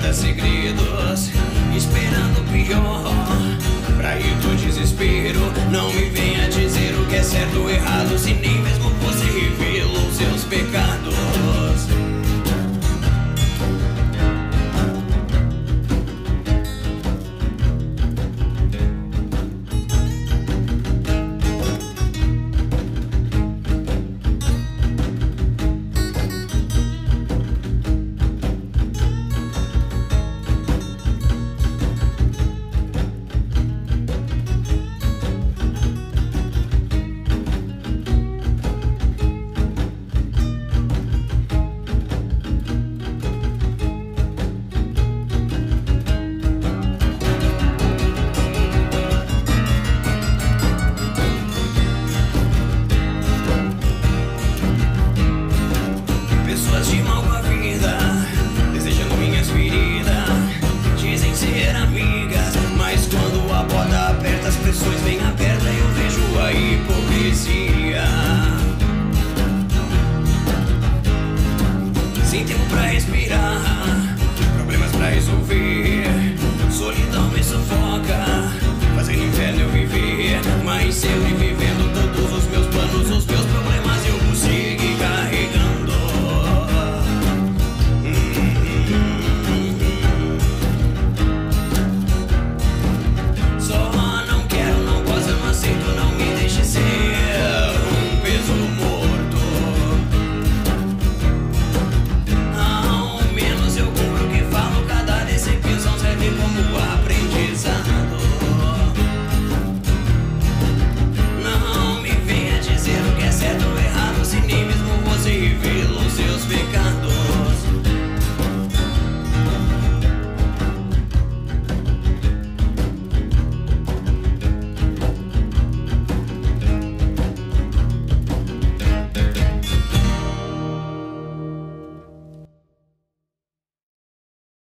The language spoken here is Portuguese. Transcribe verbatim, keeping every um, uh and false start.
guarda segredos, esperando o pior. Pra ir do desespero, não me venha dizer o que é certo ou errado, se nem mesmo você revelou seus pecados. De mal com a vida, desejando minhas feridas, dizem ser amigas, mas quando a porta aperta, as pressões vêm aberta e eu vejo a hipocrisia. Sem tempo pra respirar,